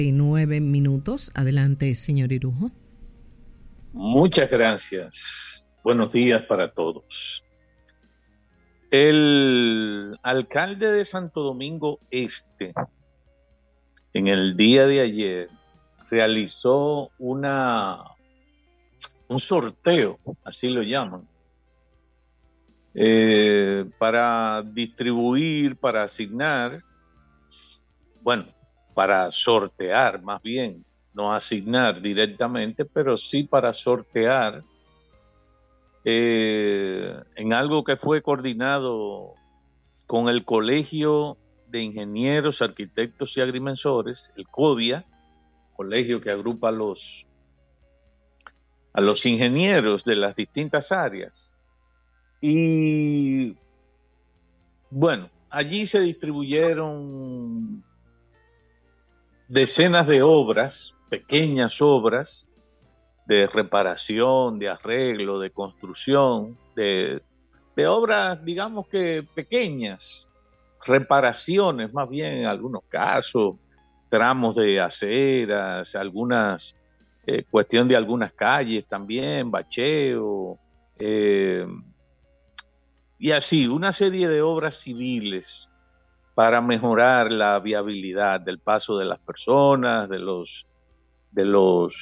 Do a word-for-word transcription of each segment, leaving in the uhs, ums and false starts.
Nueve minutos. Adelante, señor Irujo. Muchas gracias. Buenos días para todos. El alcalde de Santo Domingo Este, en el día de ayer, realizó una, un sorteo, así lo llaman, eh, para distribuir, para asignar, bueno, para sortear más bien, no asignar directamente, pero sí para sortear eh, en algo que fue coordinado con el Colegio de Ingenieros, Arquitectos y Agrimensores, el CODIA, colegio que agrupa a los, a los ingenieros de las distintas áreas. Y bueno, allí se distribuyeron decenas de obras, pequeñas obras de reparación, de arreglo, de construcción, de, de obras, digamos que pequeñas, reparaciones más bien en algunos casos, tramos de aceras, algunas, eh, cuestión de algunas calles también, bacheo, eh, y así, una serie de obras civiles para mejorar la viabilidad del paso de las personas, de los, de los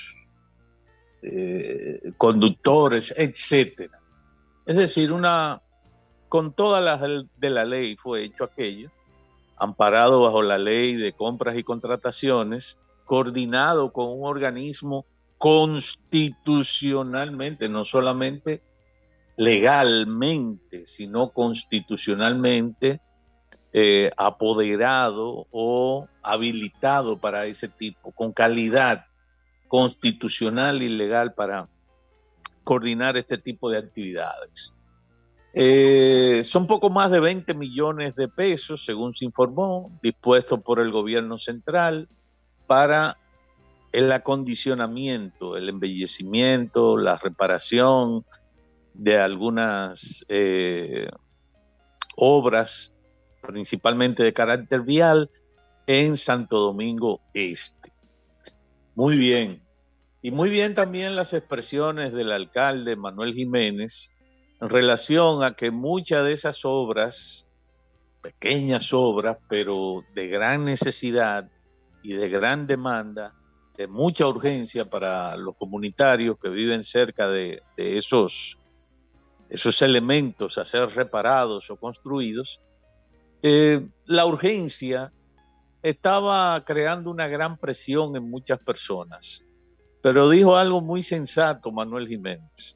eh, conductores, etcétera. Es decir, una, con todas las de la ley fue hecho aquello, amparado bajo la ley de compras y contrataciones, coordinado con un organismo constitucionalmente, no solamente legalmente, sino constitucionalmente, Eh, apoderado o habilitado para ese tipo, con calidad constitucional y legal para coordinar este tipo de actividades. Eh, son poco más de veinte millones de pesos, según se informó, dispuestos por el gobierno central para el acondicionamiento, el embellecimiento, la reparación de algunas eh, obras principalmente de carácter vial, en Santo Domingo Este. Muy bien. Y muy bien también las expresiones del alcalde Manuel Jiménez en relación a que muchas de esas obras, pequeñas obras, pero de gran necesidad y de gran demanda, de mucha urgencia para los comunitarios que viven cerca de, de esos, esos elementos a ser reparados o construidos, Eh, la urgencia estaba creando una gran presión en muchas personas, pero dijo algo muy sensato Manuel Jiménez,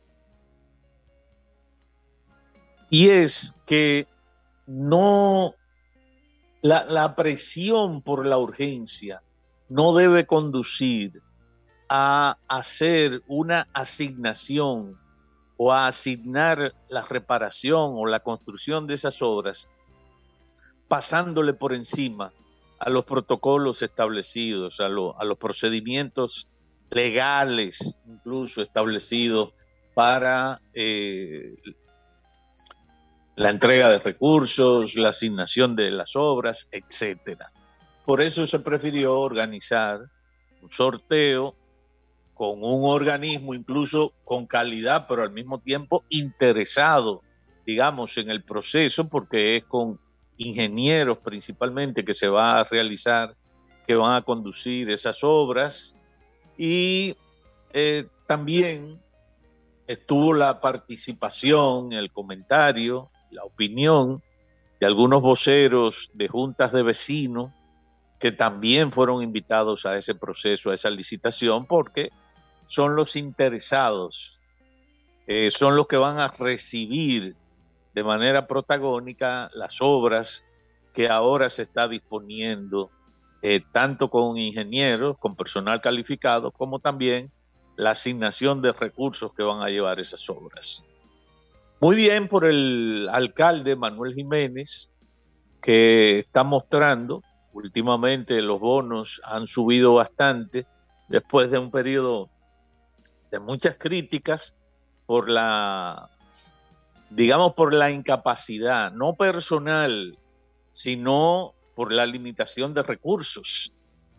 y es que no, la, la presión por la urgencia no debe conducir a hacer una asignación o a asignar la reparación o la construcción de esas obras pasándole por encima a los protocolos establecidos, a, lo, a los procedimientos legales incluso establecidos para eh, la entrega de recursos, la asignación de las obras, etcétera. Por eso se prefirió organizar un sorteo con un organismo incluso con calidad, pero al mismo tiempo interesado, digamos, en el proceso, porque es con ingenieros principalmente que se va a realizar, que van a conducir esas obras, y eh, también estuvo la participación, el comentario, la opinión de algunos voceros de juntas de vecinos que también fueron invitados a ese proceso, a esa licitación, porque son los interesados, eh, son los que van a recibir de manera protagónica las obras que ahora se está disponiendo, eh, tanto con ingenieros, con personal calificado, como también la asignación de recursos que van a llevar esas obras. Muy bien por el alcalde Manuel Jiménez, que está mostrando, últimamente los bonos han subido bastante, después de un periodo de muchas críticas por la, digamos, por la incapacidad, no personal, sino por la limitación de recursos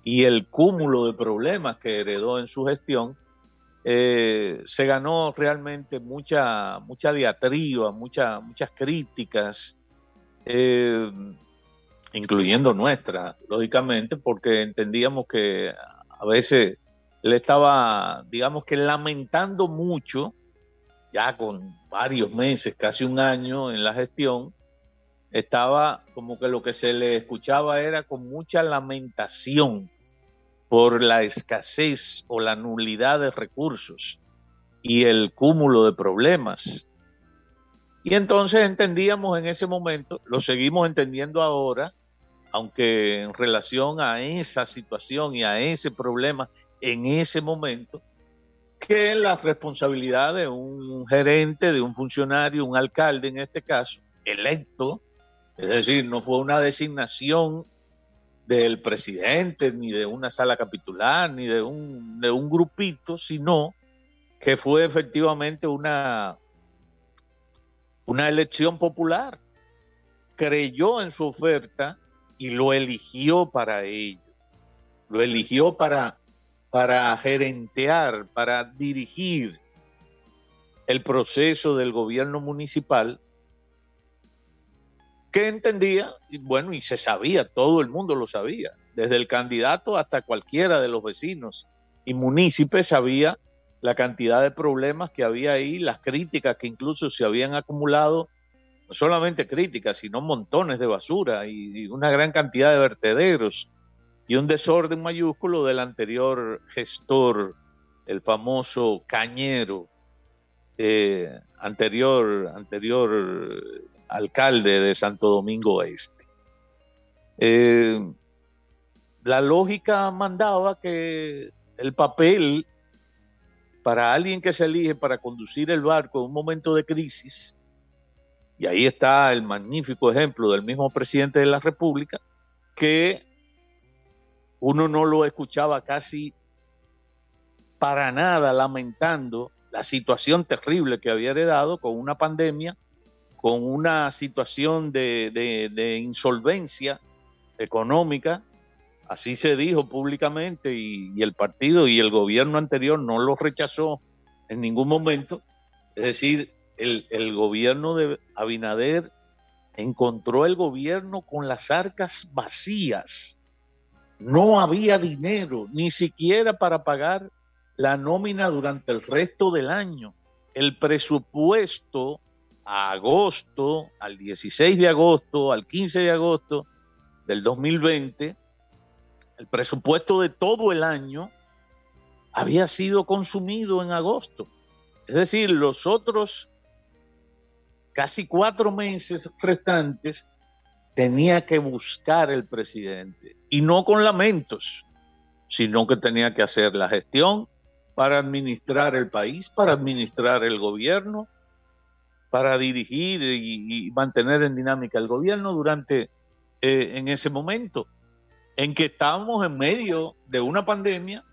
y el cúmulo de problemas que heredó en su gestión, eh, se ganó realmente mucha, mucha diatriba, mucha, muchas críticas, eh, incluyendo nuestra, lógicamente, porque entendíamos que a veces le estaba, digamos que lamentando mucho, ya con varios meses, casi un año en la gestión, estaba como que lo que se le escuchaba era con mucha lamentación por la escasez o la nulidad de recursos y el cúmulo de problemas. Y entonces entendíamos en ese momento, lo seguimos entendiendo ahora, aunque en relación a esa situación y a ese problema en ese momento, que la responsabilidad de un gerente, de un funcionario, un alcalde en este caso, electo, es decir, no fue una designación del presidente, ni de una sala capitular, ni de un, de un grupito, sino que fue efectivamente una, una elección popular. Creyó en su oferta y lo eligió para ello. Lo eligió para, para gerentear, para dirigir el proceso del gobierno municipal, que entendía, y bueno, y se sabía, todo el mundo lo sabía, desde el candidato hasta cualquiera de los vecinos y municipios sabía la cantidad de problemas que había ahí, las críticas que incluso se habían acumulado, no solamente críticas, sino montones de basura y, y una gran cantidad de vertederos y un desorden mayúsculo del anterior gestor, el famoso Cañero, eh, anterior, anterior alcalde de Santo Domingo Este. Eh, la lógica mandaba que el papel para alguien que se elige para conducir el barco en un momento de crisis, y ahí está el magnífico ejemplo del mismo presidente de la República, que uno no lo escuchaba casi para nada lamentando la situación terrible que había heredado con una pandemia, con una situación de, de, de insolvencia económica, así se dijo públicamente, y, y el partido y el gobierno anterior no lo rechazó en ningún momento. Es decir, el, el gobierno de Abinader encontró el gobierno con las arcas vacías. No había dinero, ni siquiera para pagar la nómina durante el resto del año. El presupuesto a agosto, al dieciséis de agosto, al quince de agosto del dos mil veinte, el presupuesto de todo el año había sido consumido en agosto. Es decir, los otros casi cuatro meses restantes tenía que buscar el presidente, y no con lamentos, sino que tenía que hacer la gestión para administrar el país, para administrar el gobierno, para dirigir y, y mantener en dinámica el gobierno durante, eh, en ese momento, en que estábamos en medio de una pandemia,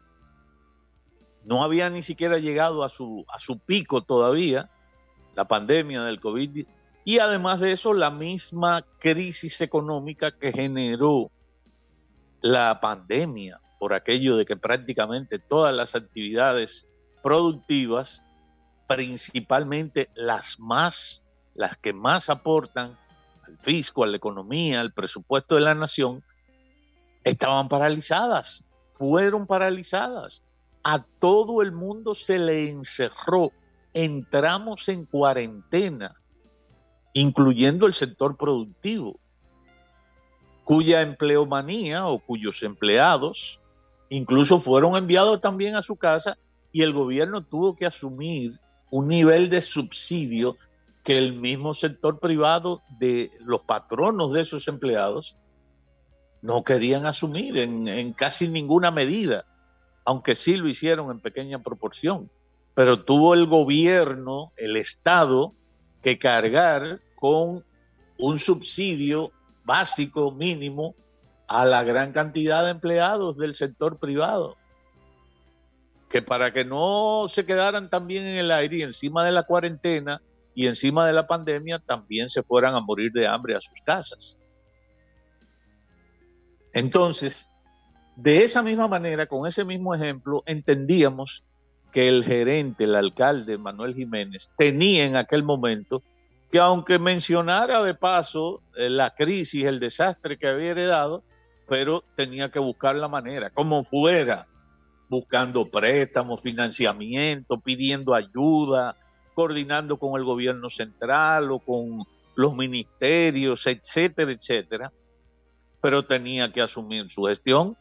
no había ni siquiera llegado a su, a su pico todavía, la pandemia del COVID, y además de eso, la misma crisis económica que generó la pandemia, por aquello de que prácticamente todas las actividades productivas, principalmente las más, las que más aportan al fisco, a la economía, al presupuesto de la nación, estaban paralizadas, fueron paralizadas. A todo el mundo se le encerró, entramos en cuarentena, incluyendo el sector productivo, cuya empleomanía o cuyos empleados incluso fueron enviados también a su casa, y el gobierno tuvo que asumir un nivel de subsidio que el mismo sector privado de los patronos de esos empleados no querían asumir en, en casi ninguna medida, aunque sí lo hicieron en pequeña proporción. Pero tuvo el gobierno, el Estado, que cargar con un subsidio básico, mínimo, a la gran cantidad de empleados del sector privado, que para que no se quedaran también en el aire y encima de la cuarentena y encima de la pandemia, también se fueran a morir de hambre a sus casas. Entonces, De esa misma manera, con ese mismo ejemplo, entendíamos que el gerente, el alcalde Manuel Jiménez, tenía en aquel momento que, aunque mencionara de paso eh, la crisis, el desastre que había heredado, pero tenía que buscar la manera, como fuera, buscando préstamos, financiamiento, pidiendo ayuda, coordinando con el gobierno central o con los ministerios, etcétera, etcétera, pero tenía que asumir su gestión,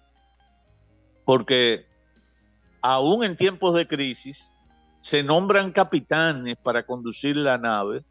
porque aún en tiempos de crisis se nombran capitanes para conducir la nave,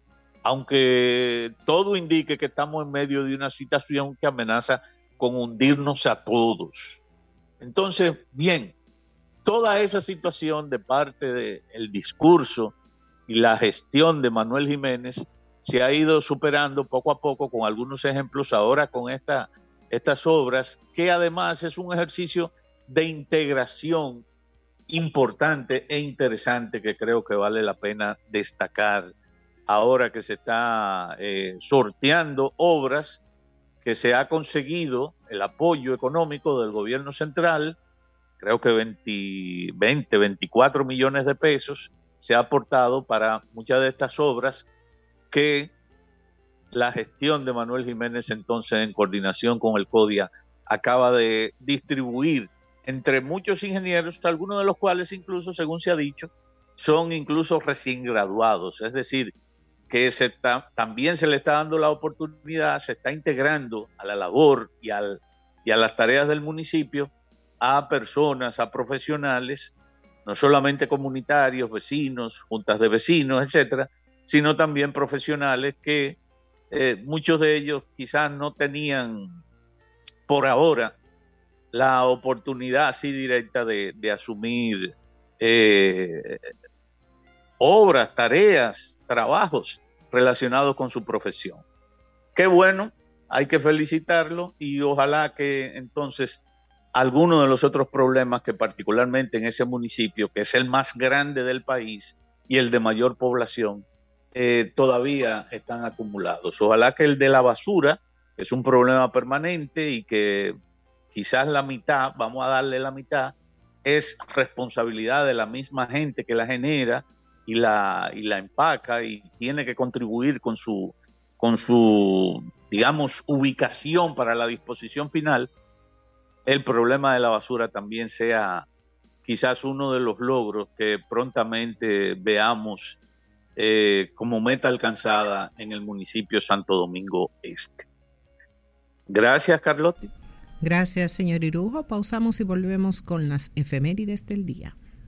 aunque todo indique que estamos en medio de una situación que amenaza con hundirnos a todos. Entonces, bien, toda esa situación de parte del discurso y la gestión de Manuel Jiménez se ha ido superando poco a poco con algunos ejemplos ahora con esta, estas obras, que además es un ejercicio de integración importante e interesante que creo que vale la pena destacar ahora que se está eh, sorteando obras que se ha conseguido el apoyo económico del gobierno central, creo que veinte, veinte, veinticuatro millones de pesos se ha aportado para muchas de estas obras que la gestión de Manuel Jiménez, entonces en coordinación con el CODIA, acaba de distribuir entre muchos ingenieros, algunos de los cuales incluso, según se ha dicho, son incluso recién graduados, es decir, que se está, también se le está dando la oportunidad, se está integrando a la labor y, al, y a las tareas del municipio a personas, a profesionales, no solamente comunitarios, vecinos, juntas de vecinos, etcétera, sino también profesionales que eh, muchos de ellos quizás no tenían por ahora la oportunidad así directa de, de asumir eh, obras, tareas, trabajos relacionados con su profesión. Qué bueno, hay que felicitarlo y ojalá que entonces algunos de los otros problemas que particularmente en ese municipio, que es el más grande del país y el de mayor población, eh, todavía están acumulados. Ojalá que el de la basura, que es un problema permanente y que quizás la mitad, vamos a darle la mitad, es responsabilidad de la misma gente que la genera y la, y la empaca y tiene que contribuir con su, con su, digamos, ubicación para la disposición final. El problema de la basura también sea quizás uno de los logros que prontamente veamos eh, como meta alcanzada en el municipio Santo Domingo Este. Gracias, Carlotti. Gracias, señor Irujo. Pausamos y volvemos con las efemérides del día.